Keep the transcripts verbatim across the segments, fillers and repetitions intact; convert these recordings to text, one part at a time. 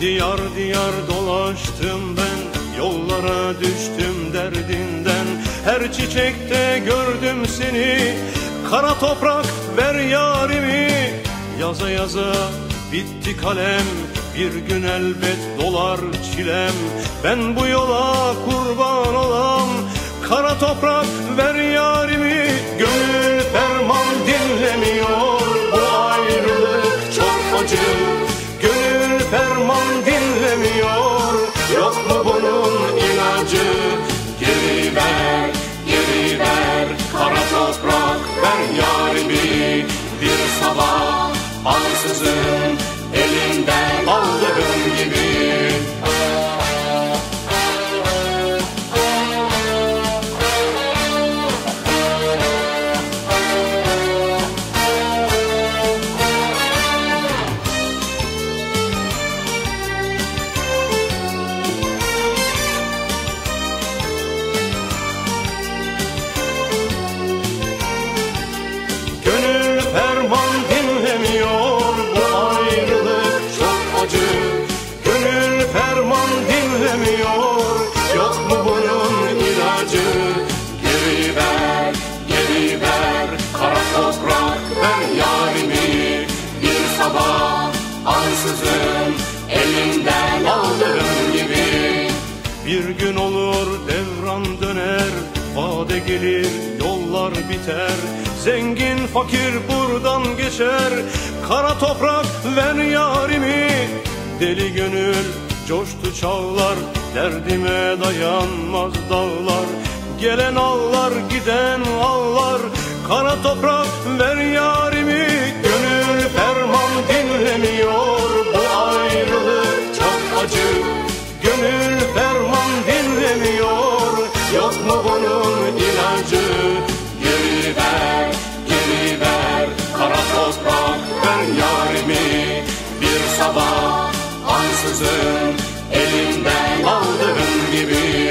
Diyar diyar dolaştım ben, yollara düştüm derdinden. Her çiçekte gördüm seni, kara toprak ver yarimi. Yaza yaza bitti kalem, bir gün elbet dolar çilem. Ben bu yola kurban olam, kara toprak ver yarimi. Gönül ferman dinlemiyor, bu ayrılık çok acı. Gönül ferman dinlemiyor, yok mu bunun ilacı? Geri ver, geri ver, kara toprak ver yarimi. Bir sabah ansızın elinden aldığım gibi. Gönül ferman dinlemiyor, bu ayrılık çok acı. Gönül ferman dinlemiyor, yok mu bunun ilacı? Geri ver, geri ver, kara toprak ver yarimi. Bir sabah ansızın elinden aldığım gibi. Bir gün olur devran döner, vade gelir yollar biter. Zengin fakir buradan geçer, kara toprak ver yarimi. Deli gönül coştu çağlar, derdime dayanmaz dağlar. Gelen ağlar giden ağlar, kara toprak ver yarimi. Gönül ferman dinlemiyor, bu ayrılık çok acı. Gönül ferman dinlemiyor, yok mu bunun ilacı? Geri ver, geri ver, kara toprak ver yarimi. Bir sabah ansızın elimden aldığım gibi.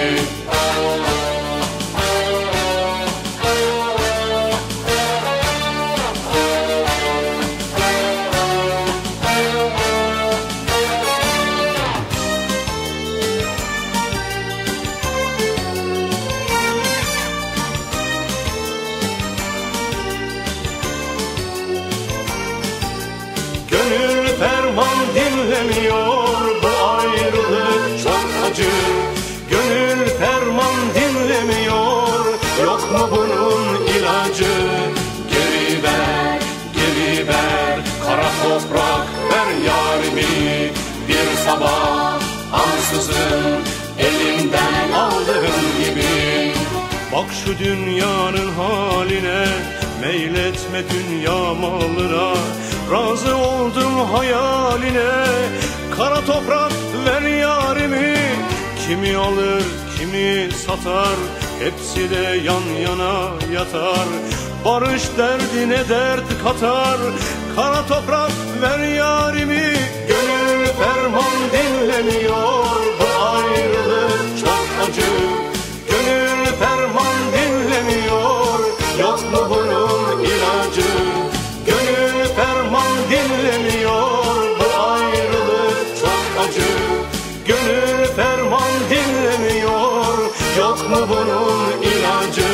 Gönül ferman dinlemiyor, bu ayrılık çok acı. Gönül ferman dinlemiyor, yok mu bunun ilacı? Geri ver, geri ver, kara toprak ver yarimi. Bir sabah ansızın elimden aldığım gibi. Bak şu dünyanın haline, meyletme dünya malına. Razı oldum hayaline, kara toprak ver yarimi. Kimi alır kimi satar, hepsi de yan yana yatar. Barış derdine dert katar, kara toprak ver yarimi. Gönül ferman dinlemiyor, bu ayrılık çok acı. Gönül ferman dinlemiyor, yok mu bunun ilacı? Gönül ferman dinlemiyor, bu ayrılık çok acı. Gönül ferman dinlemiyor, yok mu bunun ilacı?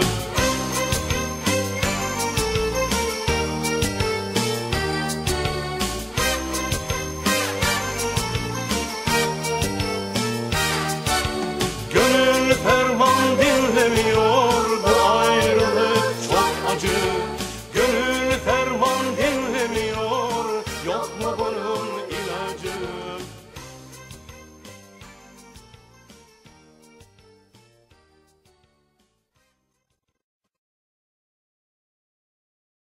Gönül ferman dinlemiyor, bu ayrılık çok acı. Gönül ferman dinlemiyor, yok mu bu